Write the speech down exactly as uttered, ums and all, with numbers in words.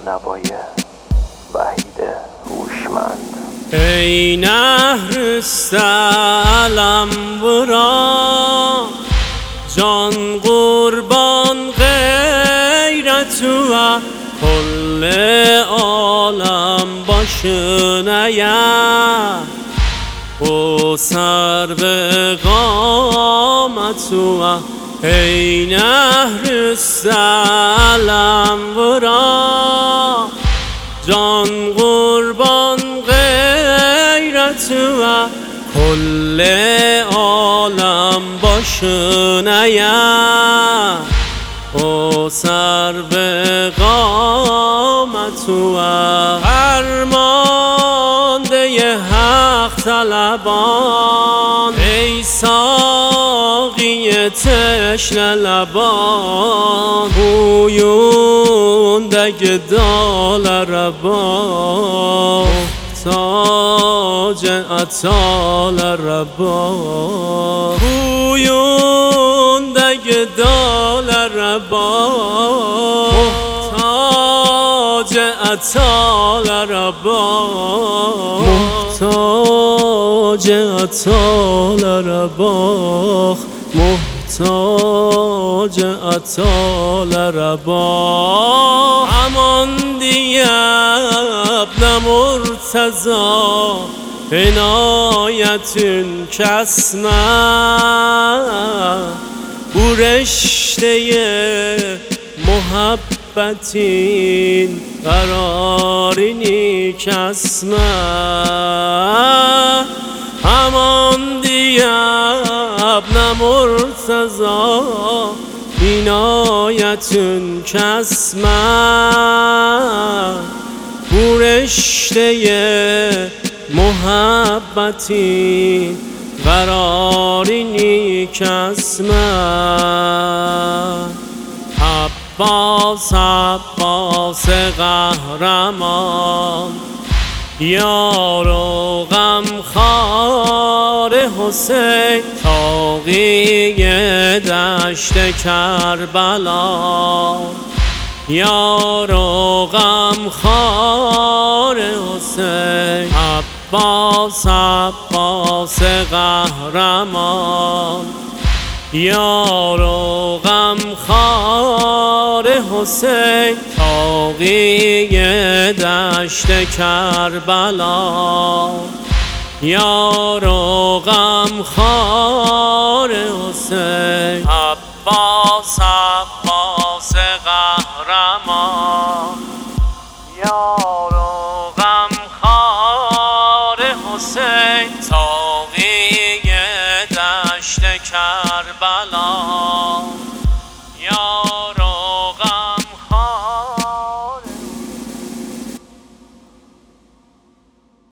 نوای وحید هوشمند. ای نهر سلام ورا جان قربان غیرت و کل عالم باشناید او سر به قامت و ای نهر سلام ورا جان قربان غیرت و کل عالم باشناید او سر به قامت و فرمانده حق طلبان ای ساقی تشنه لبان پویونده گدال ربان محتاج عطال ربان پویونده گدال ربان محتاج عطال ربان محتاج عطال ربان محتاج عطال ربان امان دیگه ابن مرتضا عنایتون کسمه او رشته محبتین قرارینی کسمه امان دیگه ابن مرتضا عنایتون کسمه او رشته محبتی قرارینی کسمه عباس عباس قهرمان یار و غمخوار حسین تاقی دشت کربلا یار و غمخوار حسین عباس عباس قهرمان یار و غمخوار حسین تاقی دشت کربلا یار و غمخوار حسین عباس عباس قهرمان یار و غمخوار حسین تاقی دشت کربلا